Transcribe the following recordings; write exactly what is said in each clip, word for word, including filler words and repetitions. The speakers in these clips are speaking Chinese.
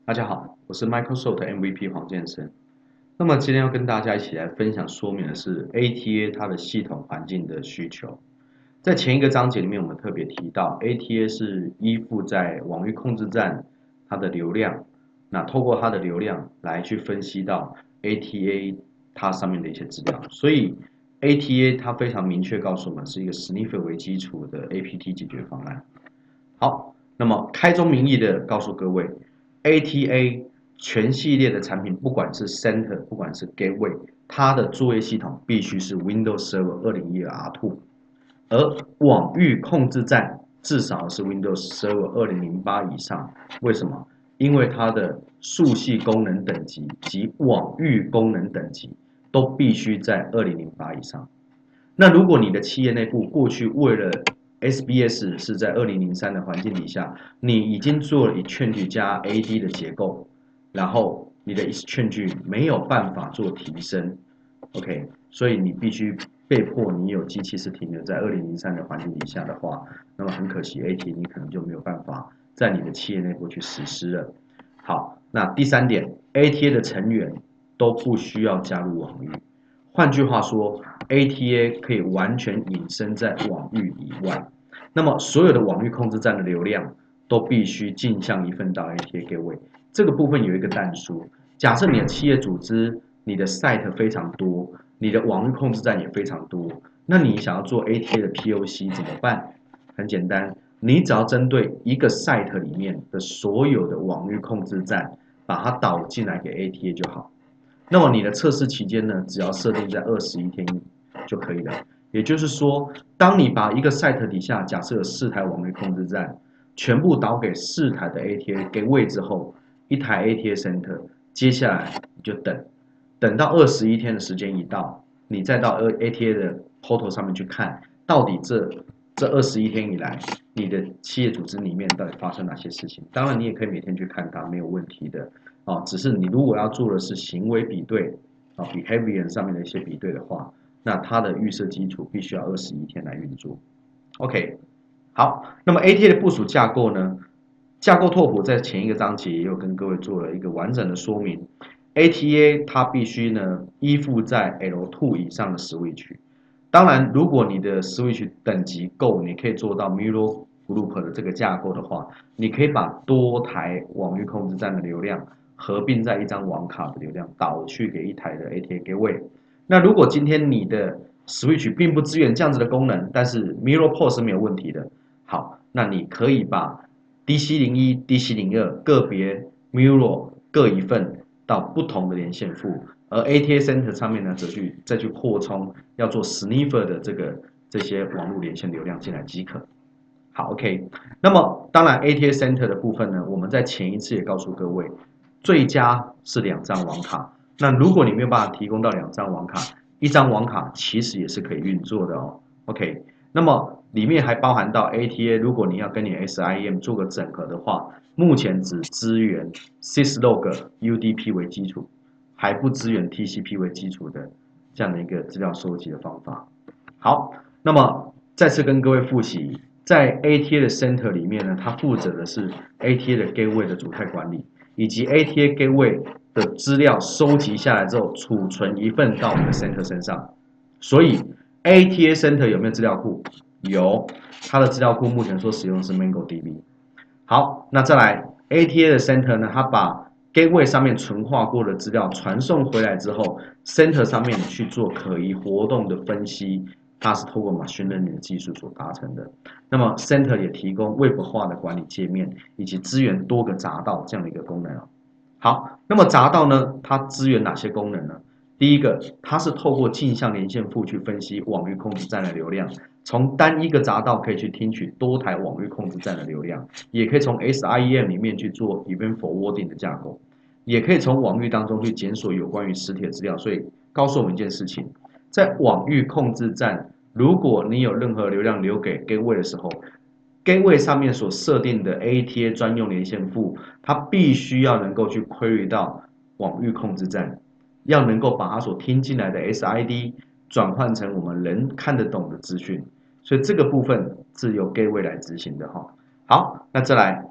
大家好，我是 Microsoft M V P 黄建生。那么今天要跟大家一起来分享说明的是 A T A 它的系统环境的需求。在前一个章节里面，我们特别提到 A T A 是依附在网域控制站它的流量，那透过它的流量来去分析到 A T A 它上面的一些资料，所以 A T A 它非常明确告诉我们是一个 Sniffer 为基础的 A P T 解决方案。好，那么开宗明义的告诉各位，A T A 全系列的产品，不管是 Center，不管是 Gateway，它的作业系统必须是 Windows Server 二零一二 R 二，而网域控制站至少是 Windows Server 二零零八以上。为什么？因为它的树系功能等级及网域功能等级都必须在二零零八以上。那如果你的企业内部过去为了 S B S 是在二零零三的环境底下，你已经做了 Exchange 加 A D 的结构，然后你的 Exchange 没有办法做提升 ，OK， 所以你必须被迫你有机器是停留在二零零三的环境底下的话，那么很可惜 A T A 你可能就没有办法在你的企业内部去实施了。好，那第三点 ，A T A 的成员都不需要加入网域。换句话说 ，A T A 可以完全隐身在网域以外。那么所有的网域控制站的流量都必须镜像一份到 A T A Gateway。这个部分有一个但书，假设你的企业组织、你的 site 非常多，你的网域控制站也非常多，那你想要做 A T A 的 P O C 怎么办？很简单，你只要针对一个 site 里面的所有的网域控制站，把它导进来给 A T A 就好。那么你的测试期间呢，只要设定在二十一天就可以了。也就是说，当你把一个 site 底下假设有四台网域控制站，全部导给四台的 A T A 给位之后，一台 A T A Center， 接下来你就等，等到二十一天的时间一到，你再到 A T A 的 portal 上面去看，到底这这二十一天以来，你的企业组织里面到底发生哪些事情？当然，你也可以每天去看它，没有问题的。啊，只是你如果要做的是行为比对啊 ，behavior 上面的一些比对的话，那它的预设基础必须要二十一天来运作。OK，好，那么 A T A 的部署架构呢？架构拓扑在前一个章节也有跟各位做了一个完整的说明。A T A 它必须呢依附在 L 二 以上的 switch。当然，如果你的 switch 等级够，你可以做到 Mirror Group 的这个架构的话，你可以把多台网域控制站的流量合并在一张网卡的流量导去给一台的 A T A Gateway。那如果今天你的 Switch 并不支援这样子的功能，但是 Mirror Port 是没有问题的。好，那你可以把 D C 零一、D C 零二个别 Mirror 各一份到不同的连线埠，而 A T A Center 上面呢，则去再去扩充要做 Sniffer 的这个这些网络连线流量进来即可。好 ，OK。那么当然 A T A Center 的部分呢，我们在前一次也告诉各位，最佳是两张网卡。那如果你没有办法提供到两张网卡，一张网卡其实也是可以运作的哦。OK，那么里面还包含到 A T A， 如果你要跟你 S I M 做个整合的话，目前只支援 Syslog U D P 为基础，还不支援 T C P 为基础的这样的一个资料收集的方法。好，那么再次跟各位复习，在 A T A 的 Center 里面呢，它负责的是 A T A 的 Gateway 的主态管理，以及 A T A Gateway 的资料收集下来之后，储存一份到我们的 Center 身上。所以 A T A Center 有没有资料库？有，它的资料库目前所使用的是 MongoDB。好，那再来 A T A 的 Center 呢，它把 Gateway 上面存化过的资料传送回来之后 ，Center 上面去做可疑活动的分析，它是透过 Machine Learning 的技术所达成的。那么 Center 也提供 Web 化的管理界面，以及支援多个闸道这样的一个功能哦。好，那么闸道呢，它支援哪些功能呢？第一个，它是透过镜像连线埠去分析网域控制站的流量，从单一个闸道可以去听取多台网域控制站的流量，也可以从 S I E M 里面去做 Event Forwarding 的架构，也可以从网域当中去检索有关于实体的资料。所以告诉我们一件事情，在网域控制站，如果你有任何流量留给 Gateway 的时候， Gateway 上面所设定的 A T A 专用连线埠，它必须要能够去 query 到网域控制站，要能够把它所听进来的 S I D 转换成我们人看得懂的资讯，所以这个部分是由 Gateway 来执行的哈。好，那再来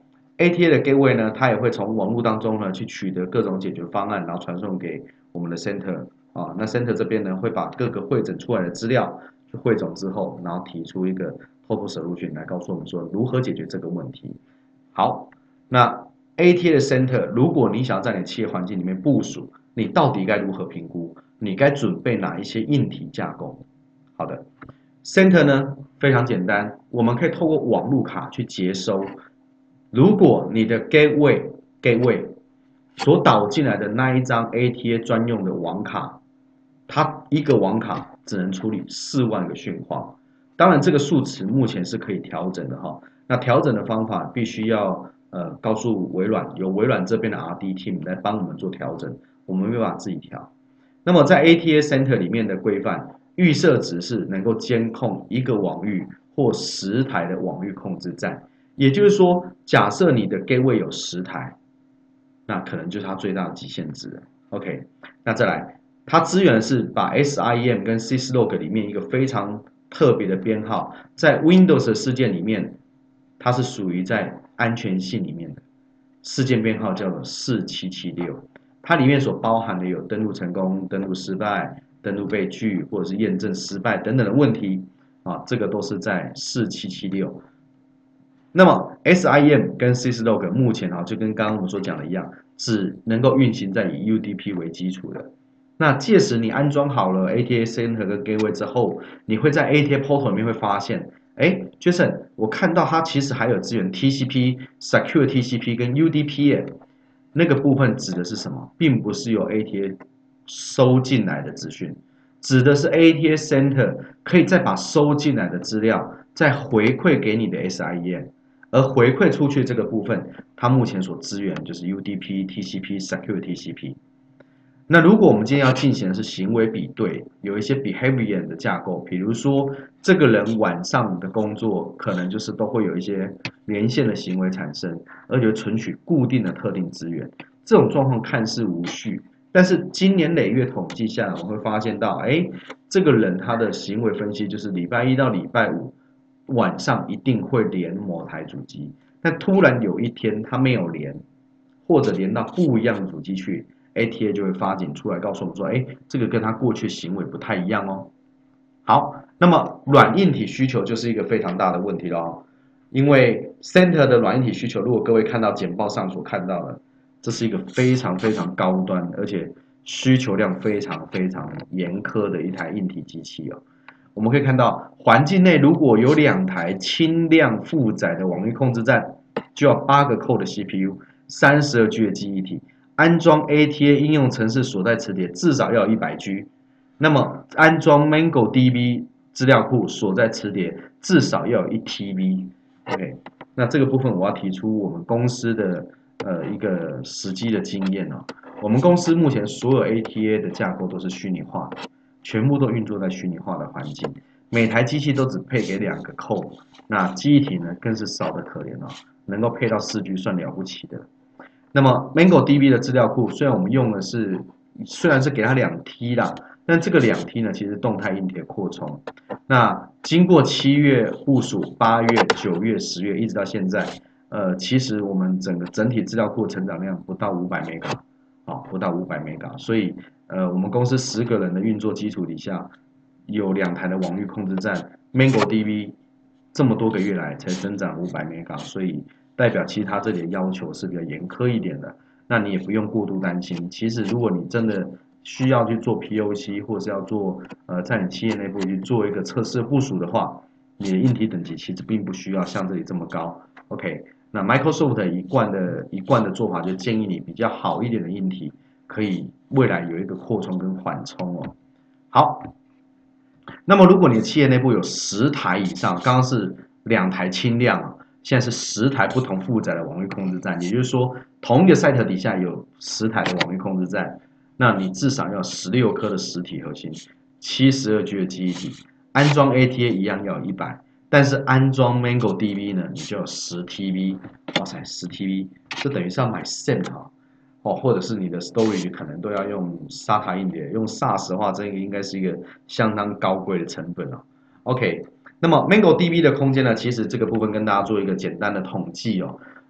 A T A 的 gateway 呢，它也会从网络当中呢去取得各种解决方案，然后传送给我们的 center 啊。那 center 这边呢会把各个汇整出来的资料去汇总之后，然后提出一个 total solution 来告诉我们说如何解决这个问题。好，那 A T A 的 center， 如果你想要在你企业环境里面部署，你到底该如何评估？你该准备哪一些硬体架构？好的 ，center 呢非常简单，我们可以透过网路卡去接收。如果你的 gateway gateway 所导进来的那一张 A T A 专用的网卡，它一个网卡只能处理四万个讯号。当然，这个数值目前是可以调整的哈。那调整的方法必须要呃告诉微软，由微软这边的 R D team 来帮我们做调整，我们没办法自己调。那么在 A T A Center 里面的规范预设值是能够监控一个网域或十台的网域控制站。也就是说，假设你的 gateway 有十台，那可能就是它最大的极限值了。OK， 那再来，它支援是把 S I E M 跟 syslog 里面一个非常特别的编号，在 Windows 的事件里面，它是属于在安全性里面的事件编号叫做四七七六，它里面所包含的有登录成功、登录失败、登录被拒或者是验证失败等等的问题啊，这个都是在四七七六。那么 S I E M 跟 syslog 目前啊，就跟刚刚我们所讲的一样，只能够运行在以 U D P 为基础的。那届时你安装好了 A T A Center 跟 Gateway 之后，你会在 A T A Portal 里面会发现，哎 ，Jason， 我看到它其实还有支援 T C P、Secure T C P 跟 U D P 耶。那个部分指的是什么？并不是由 A T A 收进来的资讯，指的是 A T A Center 可以再把收进来的资料再回馈给你的 S I E M。而回馈出去这个部分，它目前所支援就是 U D P、T C P、Secure T C P。那如果我们今天要进行的是行为比对，有一些 behavior 的架构，比如说这个人晚上的工作可能就是都会有一些连线的行为产生，而且存取固定的特定资源。这种状况看似无序，但是经年累月统计下来，我们会发现到，哎，这个人他的行为分析就是礼拜一到礼拜五。晚上一定会连某台主机，但突然有一天他没有连，或者连到不一样的主机去 ，A T A 就会发警出来告诉我们说，哎，这个跟他过去行为不太一样哦。好，那么软硬体需求就是一个非常大的问题喽，因为 Center 的软硬体需求，如果各位看到简报上所看到的，这是一个非常非常高端，而且需求量非常非常严苛的一台硬体机器哦。我们可以看到，环境内如果有两台轻量负载的网域控制站，就要八个 core 的 C P U， 三十二 G 的记忆体，安装 A T A 应用程式所在磁碟至少要有一百 G， 那么安装 MongoDB 资料库所在磁碟至少要有一 T B。OK， 那这个部分我要提出我们公司的呃一个实际的经验哦。我们公司目前所有 A T A 的架构都是虚拟化的。全部都运作在虚拟化的环境，每台机器都只配给两个扣，那记忆体呢更是少得可怜哦，能够配到四 G 算了不起的。那么 MongoDB 的资料库虽然我们用的是，虽然是给它两 T 啦，但这个两 T 呢其实动态硬体的扩充。那经过七月部署，八月、九月、十月一直到现在，呃，其实我们整个整体资料库成长量不到五百 mega， 啊，不到五百 mega， 所以。呃，我们公司十个人的运作基础底下，有两台的网域控制站 ，MongoDB 这么多个月来才增长五百 mega， 所以代表其他这里的要求是比较严苛一点的。那你也不用过度担心。其实如果你真的需要去做 P O C， 或是要做呃在你企业内部去做一个测试部署的话，你的硬体等级其实并不需要像这里这么高。OK， 那 Microsoft 一贯的一贯的做法就建议你比较好一点的硬体。可以未来有一个扩充跟缓冲哦。好，那么如果你的企业内部有十台以上，刚刚是两台轻量啊，现在是十台不同负载的网域控制站，也就是说同一个 site 底下有十台的网域控制站，那你至少要十六颗的实体核心，七十二 G 的记忆体，安装 A T A 一样要有一百，但是安装 MongoDB 呢，你就有十 T B， 哇塞，十 T B， 这等于是要买 S A M 哈。哦，或者是你的 storage 可能都要用 S A T A 硬碟，用 S A S 的话，这个应该是一个相当高贵的成本哦。OK， 那么 MongoDB 的空间呢，其实这个部分跟大家做一个简单的统计哦。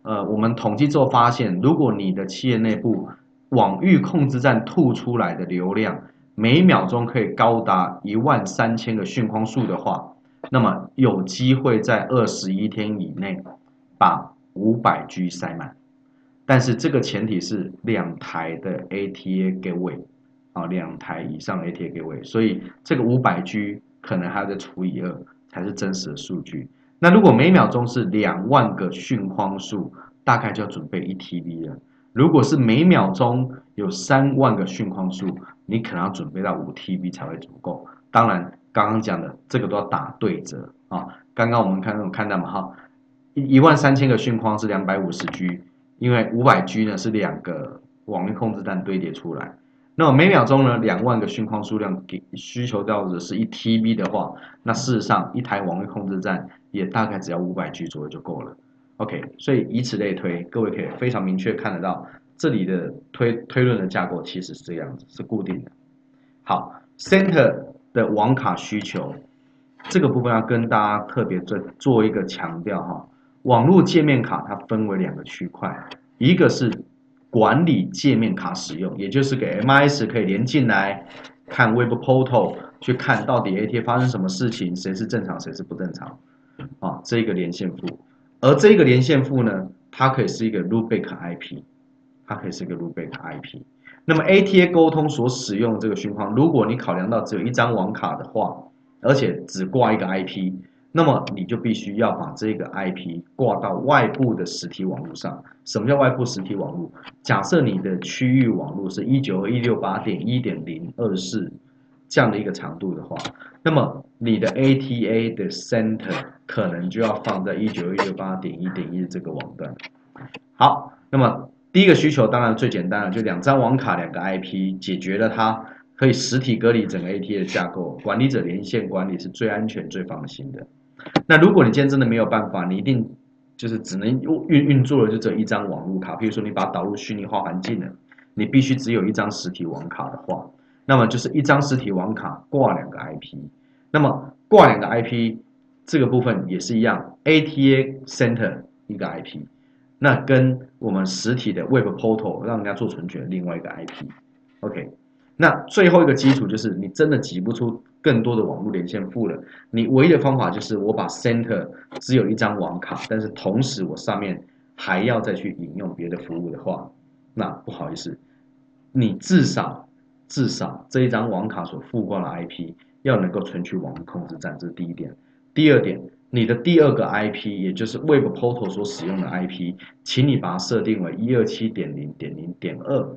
呃，我们统计之后发现，如果你的企业内部网域控制站吐出来的流量每秒钟可以高达一万三千个讯框数的话，那么有机会在二十一天以内把五百 G 塞满。但是这个前提是两台的 A T A Gateway 啊，两台以上的 A T A Gateway，所以这个五百 G 可能还要再除以二才是真实的数据。那如果每秒钟是两万个讯框数，大概就要准备一 T B 了。如果是每秒钟有三万个讯框数，你可能要准备到五 T B 才会足够。当然，刚刚讲的这个都要打对折啊。刚刚我们看看到嘛哈，一万三千个讯框是两百五十 G， 因为五百 G 呢是两个网域控制站堆叠出来。那么每秒钟呢两万个讯框数量给需求到的是一 T B 的话，那事实上一台网域控制站也大概只要五百 G 左右就够了。OK， 所以以此类推，各位可以非常明确看得到，这里的推推论的架构其实是这样子，是固定的。好 ，Center 的网卡需求这个部分要跟大家特别做做一个强调哈，网络界面卡它分为两个区块，一个是管理界面卡使用，也就是给 M I S 可以连进来看 Web Portal， 去看到底 A T A 发生什么事情，谁是正常，谁是不正常啊，这一个连线埠。而这个连线埠呢，它可以是一个 Loopback I P， 它可以是一个 Loopback I P。那么 A T A 沟通所使用的这个讯框，如果你考量到只有一张网卡的话，而且只挂一个 I P， 那么你就必须要把这个 I P 挂到外部的实体网络上。什么叫外部实体网络？假设你的区域网络是一九二一六八点一点零二四这样的一个长度的话，那么你的 A T A 的 center 可能就要放在一九二一六八点一点一这个网段。好，那么第一个需求当然最简单了，就两张网卡两个 I P 解决了它。可以实体隔离整个 A T A 的架构，管理者连线管理是最安全、最放心的。那如果你今天真的没有办法，你一定就是只能运运作的就只有一张网络卡，譬如说你把它导入虚拟化环境了，你必须只有一张实体网卡的话，那么就是一张实体网卡挂两个 I P， 那么挂两个 I P 这个部分也是一样 ，A T A Center 一个 I P， 那跟我们实体的 Web Portal 让人家做存取的另外一个 I P，OK。那最后一个基础就是你真的挤不出更多的网络连线埠了，你唯一的方法就是我把 Center 只有一张网卡，但是同时我上面还要再去引用别的服务的话，那不好意思，你至少至少这一张网卡所附挂的 I P 要能够存取网络控制站，这是第一点。第二点，你的第二个 I P 也就是 Web Portal 所使用的 I P， 请你把它设定为 一二七点零点零点二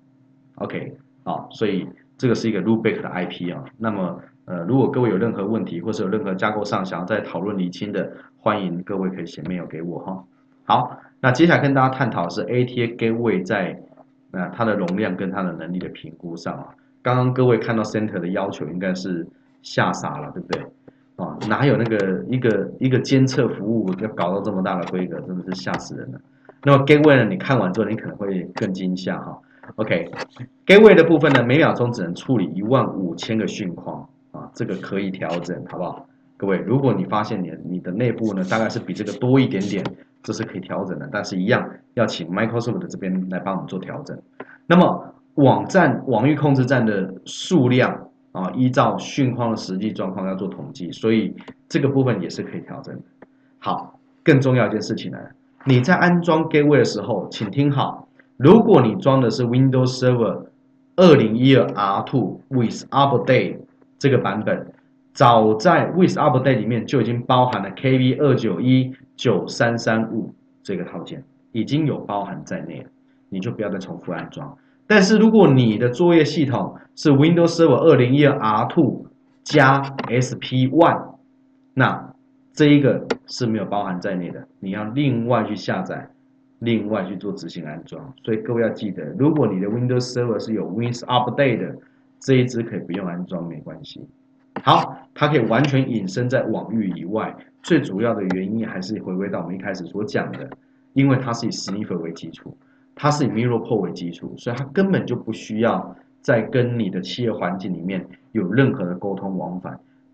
OK。好，所以这个是一个 Loopback 的 I P 啊。那么，呃，如果各位有任何问题，或是有任何架构上想要再讨论厘清的，欢迎各位可以写 mail 给我哈。好，那接下来跟大家探讨的是 A T A Gateway 在呃它的容量跟它的能力的评估上啊。刚刚各位看到 Center 的要求，应该是吓傻了，对不对？啊，哪有那个一个一个监测服务要搞到这么大的规格，真的是吓死人了。那么 Gateway 呢，你看完之后，你可能会更惊吓哈。OK，Gateway 的部分呢，每秒钟只能处理一万五千个讯框啊，这个可以调整，好不好？各位，如果你发现你你的内部呢，大概是比这个多一点点，这是可以调整的，但是一样要请 Microsoft 的这边来帮我们做调整。那么网站网域控制站的数量啊，依照讯框的实际状况要做统计，所以这个部分也是可以调整的。好，更重要一件事情来了，你在安装 Gateway 的时候，请听好。如果你装的是 Windows Server 二零一二 R 二 with Update 这个版本，早在 with Update 里面就已经包含了 K V 二九一九三三五 这个套件，已经有包含在内了，你就不要再重复安装。但是如果你的作业系统是 Windows Server 二零一二 R 二 加 S P 一， 那这一个是没有包含在内的，你要另外去下载。另外去做执行安装，所以各位要记得，如果你的 Windows Server 是有 With Update 的，这一支可以不用安装，没关系。好，它可以完全隐身在网域以外，最主要的原因还是回归到我们一开始所讲的，因为它是以 Sniffer 为基础，它是以 MirrorPort 为基础，所以它根本就不需要在跟你的企业环境里面有任何的沟通往返。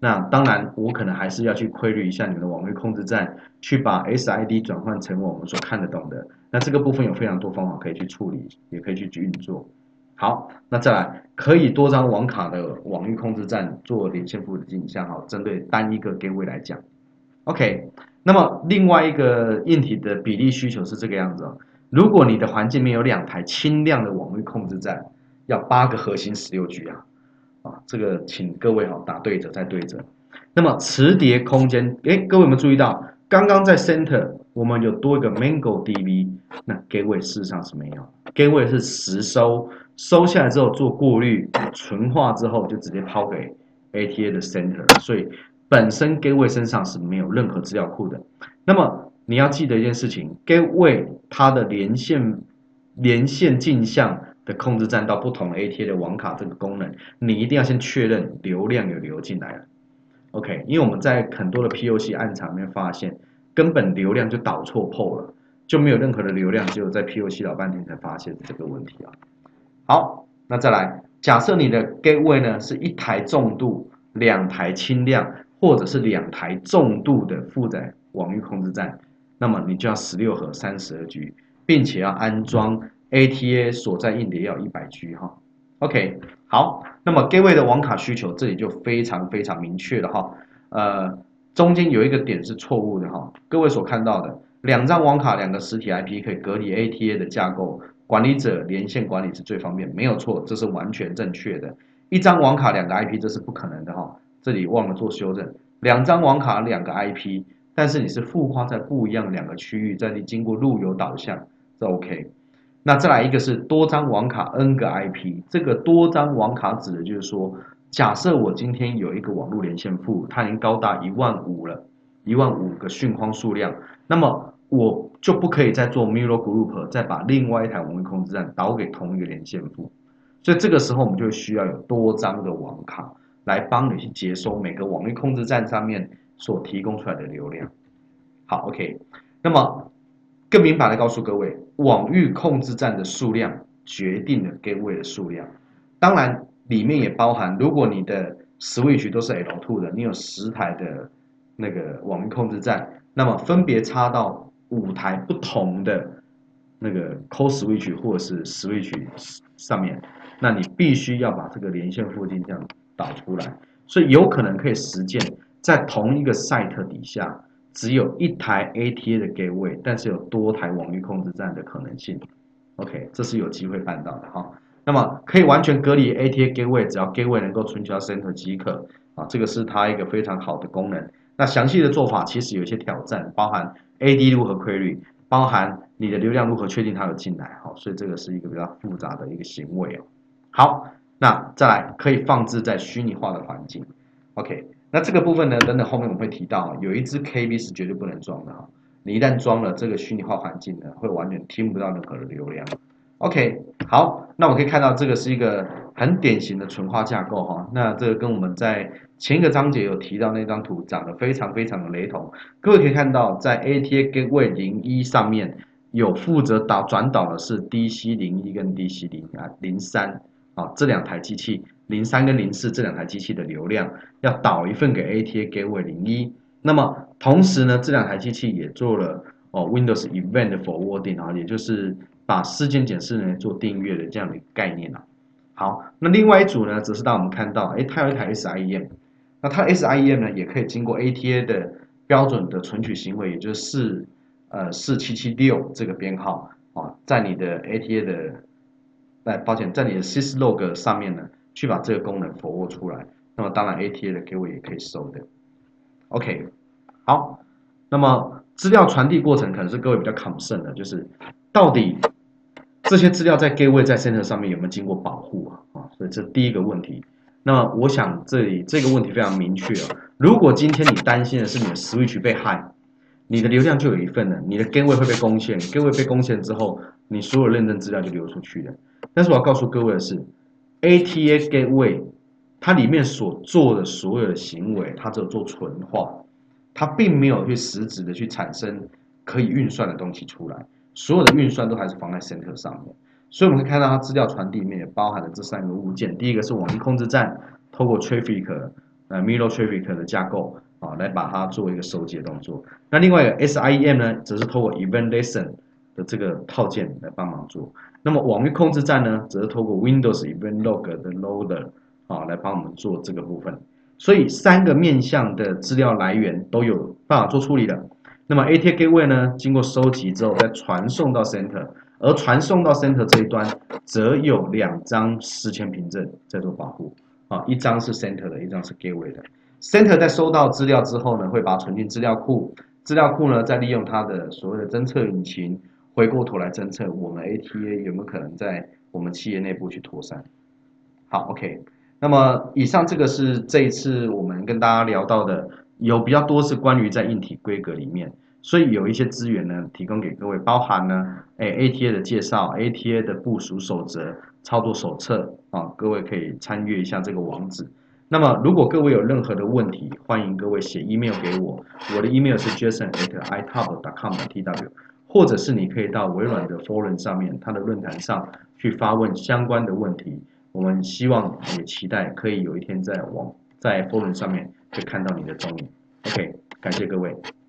那当然，我可能还是要去规律一下你们的网域控制站，去把 S I D 转换成我们所看得懂的。那这个部分有非常多方法可以去处理，也可以去运作。好，那再来，可以多张网卡的网域控制站做连线服务的镜像，好，针对单一个 gateway 来讲。OK，那么另外一个硬体的比例需求是这个样子哦。如果你的环境里面有两台轻量的网域控制站，要八个核心十六 G 啊，啊，这个请各位好打对折再对折。那么磁碟空间，哎，各位有没有注意到，刚刚在 center 我们有多一个 Mango D B， 那 gateway 事实上是没有 ，gateway 是实收，收下来之后做过滤、纯化之后就直接抛给 A T A 的 center， 所以本身 gateway 身上是没有任何资料库的。那么你要记得一件事情 ，gateway 它的连线连线镜像的控制站到不同的 A T A 的网卡这个功能，你一定要先确认流量有流进来了。OK， 因为我们在很多的 P O C 暗场里面发现，根本流量就导错 P O 了，就没有任何的流量，只有在 P O C 老半天才发现这个问题啊。好，那再来，假设你的 gateway 呢是一台重度、两台轻量，或者是两台重度的负载网域控制站，那么你就要十六核三十二 G， 并且要安装 A T A 所在硬碟要一百 G 哈。OK， 好，那么 gateway 的网卡需求这里就非常非常明确了哈。呃，中间有一个点是错误的哈，各位所看到的两张网卡两个实体 I P 可以隔离 A T A 的架构。管理者连线管理是最方便，没有错，这是完全正确的。一张网卡两个 I P 这是不可能的哈，这里忘了做修正。两张网卡两个 I P， 但是你是附夸在不一样的两个区域，在你经过路由导向，这 OK。那再来一个是多张网卡 N 个 I P， 这个多张网卡指的就是说，假设我今天有一个网络连线服务，它已经高达一万五了，一万五个讯框数量，那么我就不可以再做 mirror group， 再把另外一台网域控制站导给同一个连线服，所以这个时候我们就需要有多张的网卡来帮你去接收每个网域控制站上面所提供出来的流量。好 ，OK， 那么更明白的告诉各位，网域控制站的数量决定了 gateway 的数量，当然里面也包含，如果你的 switch 都是 L 二 的，你有十台的那个网域控制站，那么分别插到五台不同的那个 core switch 或者是 switch 上面，那你必须要把这个连线附近这样导出来，所以有可能可以实现在同一个 site 底下只有一台 A T A 的 gateway， 但是有多台网域控制站的可能性。OK， 这是有机会办到的哈。那么可以完全隔离 A T A gateway， 只要 gateway 能够存取到 center 即可啊，这个是它一个非常好的功能。那详细的做法其实有一些挑战，包含 A D 如何 query， 包含你的流量如何确定它有进来，好，所以这个是一个比较复杂的一个行为哦。好，那再来可以放置在虚拟化的环境。OK， 那这个部分呢，等等后面我们会提到，有一支 K V 是绝对不能装的哈。你一旦装了这个虚拟化环境呢，会完全听不到任何的流量。OK， 好，那我可以看到这个是一个很典型的纯化架构哈。那这个跟我们在前一个章节有提到那张图长得非常非常的雷同。各位可以看到，在 A T A Gateway 零一上面有负责导转导的是 D C 零一跟 D C 零啊零三啊这两台机器，零三跟零四这两台机器的流量要导一份给 A T A Gateway 零一。那么同时呢，这两台机器也做了哦 Windows Event Forwarding 啊，也就是把事件检视呢做订阅的这样的一个概念啊。好，那另外一组呢，则是当我们看到，哎，它有一台 S I E M， 那它 S I E M 呢，也可以经过 A T A 的标准的存取行为，也就是四呃四七七六这个编号啊，在你的 A T A 的，哎，抱歉，在你的 syslog 上面呢，去把这个功能 forward 出来。那么当然 A T A 的 gateway 也可以收的。OK， 好，那么资料传递过程可能是各位比较 concern 的，就是到底这些资料在 gateway 在 center 上面有没有经过保护啊？啊，所以这第一个问题。那么我想这里这个问题非常明确啊。如果今天你担心的是你的 switch 被害，你的流量就有一份了，你的 gateway 会被攻陷 ，gateway 被攻陷之后，你所有认证资料就流出去了。但是我要告诉各位的是 ，A T A gateway 它里面所做的所有的行为，它只有做纯化，它并没有去实质的去产生可以运算的东西出来，所有的运算都还是放在 center 上面。所以我们可以看到，它资料传递里面也包含了这三个物件。第一个是网域控制站，透过 traffic 呃 mirror traffic 的架构啊，来把它做一个收集的动作。那另外一个 S I E M 呢，则是透过 event lesson 的这个套件来帮忙做。那么网域控制站呢，则是透过 Windows Event Log 的 loader 啊来帮我们做这个部分。所以三个面向的资料来源都有办法做处理的。那么 A T A Gateway 呢，经过收集之后再传送到 Center， 而传送到 Center 这一端，则有两张事前凭证在做保护。啊，一张是 Center 的，一张是 Gateway 的。Center 在收到资料之后呢，会把它存进资料库，资料库呢再利用它的所谓的侦测引擎，回过头来侦测我们 A T A 有没有可能在我们企业内部去脱删。好 ，OK。那么以上这个是这一次我们跟大家聊到的，有比较多是关于在硬体规格里面，所以有一些资源呢提供给各位，包含呢，哎 A T A 的介绍 ，A T A 的部署守则、操作手册啊，各位可以参阅一下这个网址。那么如果各位有任何的问题，欢迎各位写 email 给我，我的 email 是 jason at i t o p dot com 的 t w， 或者是你可以到微软的 forum 上面，它的论坛上去发问相关的问题。我们希望也期待可以有一天在网在 forum 上面可以看到你的踪影。OK，感谢各位。